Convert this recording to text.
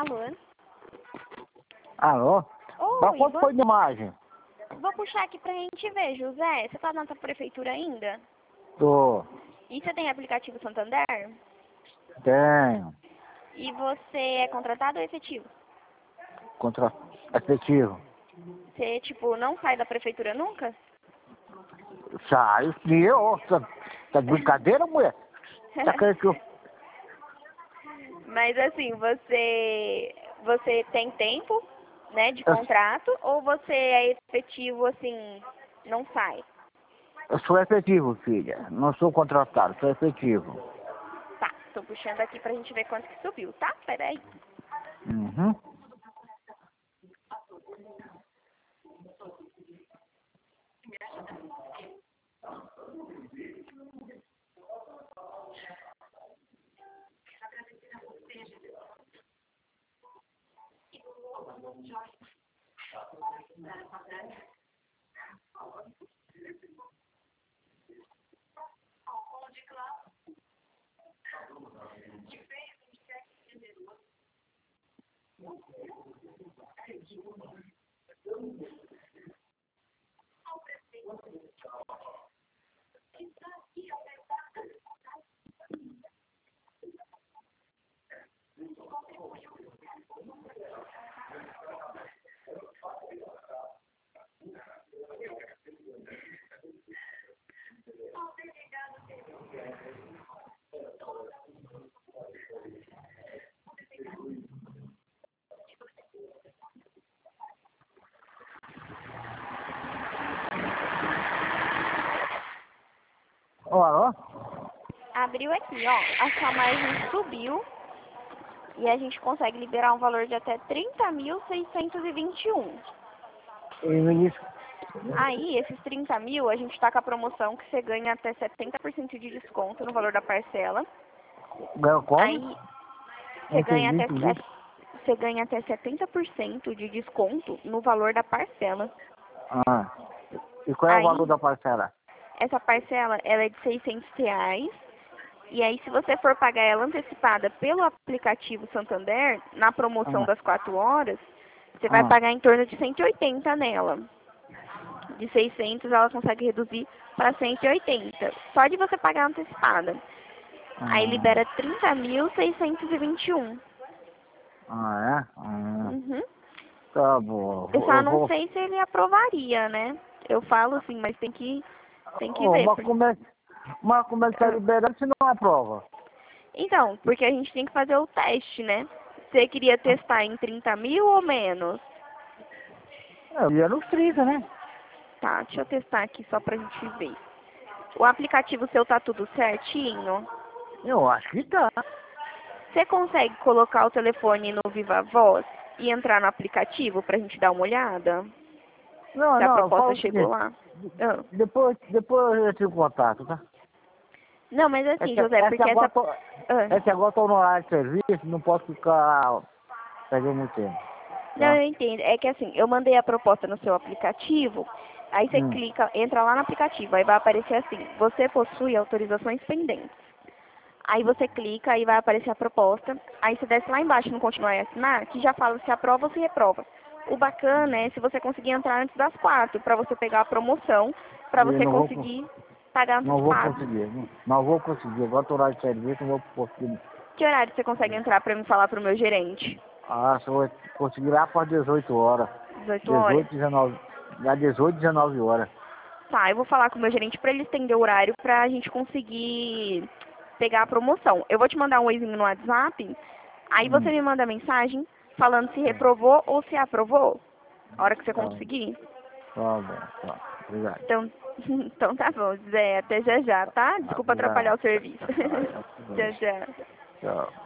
Alô? Alô? Mas Oi, quanto foi de imagem? vou puxar aqui pra gente ver, José. Você tá na nossa prefeitura ainda? Tô. E você tem aplicativo Santander? Tenho. E você é contratado ou efetivo? Contra efetivo. Você, tipo, não sai da prefeitura nunca? Sai, sim, eu. Tá de brincadeira, mulher? Tá querendo que eu... Mas assim, você tem tempo, né, de eu... contrato, ou você é efetivo, assim, não sai? Eu sou efetivo, filha. Não sou contratado, sou efetivo. Tá, tô puxando aqui pra gente ver quanto que subiu, tá? Peraí. Uhum. Ó, alô? Abriu aqui, ó. A sua margem subiu e a gente consegue liberar um valor de até 30.621. E no início... Aí, esses 30 mil, a gente tá com a promoção que você ganha até 70% de desconto no valor da parcela. Ganhou como? Aí, Não você ganha entendi, até, entendi. você ganha até 70% de desconto no valor da parcela. Ah. E qual é o valor Aí, da parcela? essa parcela, ela é de R$ 600. E aí, se você for pagar ela antecipada pelo aplicativo Santander, na promoção Ah. das 4 horas, você vai Ah. pagar em torno de 180 nela. De 600 ela consegue reduzir para 180. Só de você pagar antecipada. Aí Ah. libera 30.621. Ah, é? Ah. Uhum. Tá bom. Eu só Eu não vou... sei se ele aprovaria, né? Eu falo assim, mas tem que Oh, ver. mas como é que tá liberando se não aprova? Então, porque a gente tem que fazer o teste, né? Você queria testar em 30 mil ou menos? Eu ia nos 30, né? Tá, deixa eu testar aqui só pra gente ver. O aplicativo seu tá tudo certinho? Eu acho que tá. Você consegue colocar o telefone no Viva Voz e entrar no aplicativo pra gente dar uma olhada? Não, Se a não, proposta fala o chegou seguinte. lá? Ah. Depois eu te contato, tá? Não, mas É assim, que, José, é que porque agora essa... tô, é que agora tô no horário de serviço, não posso ficar perdendo muito tempo, Não, tá? eu entendo. É que assim, eu mandei a proposta no seu aplicativo, aí você Hum. clica, entra lá no aplicativo, aí vai aparecer assim, você possui autorizações pendentes. Aí você clica, aí vai aparecer a proposta, aí você desce lá embaixo no continuar e assinar, que já fala se aprova ou se reprova. O bacana é se você conseguir entrar antes das 4, para você pegar a promoção, para E você conseguir pagar não vou antecipado. conseguir, não vou conseguir. Agora tô no horário de serviço, não vou conseguir. Que horário você consegue entrar para me falar pro meu gerente? Ah, só vou conseguir lá para 18 horas. 18 horas? 18, 19, dá 18, 19 horas. Tá, eu vou falar com o meu gerente para ele estender o horário para a gente conseguir pegar a promoção. Eu vou te mandar um oizinho no WhatsApp, aí você Hum. me manda mensagem falando se reprovou ou se aprovou, a hora que você Tá, conseguir. tá bom, tá. Obrigado. Então, então tá bom, Zé, até já já, tá? Desculpa atrapalhar Obrigado. o serviço. Tá, tá, tudo Tchau, bem. tchau. Tchau.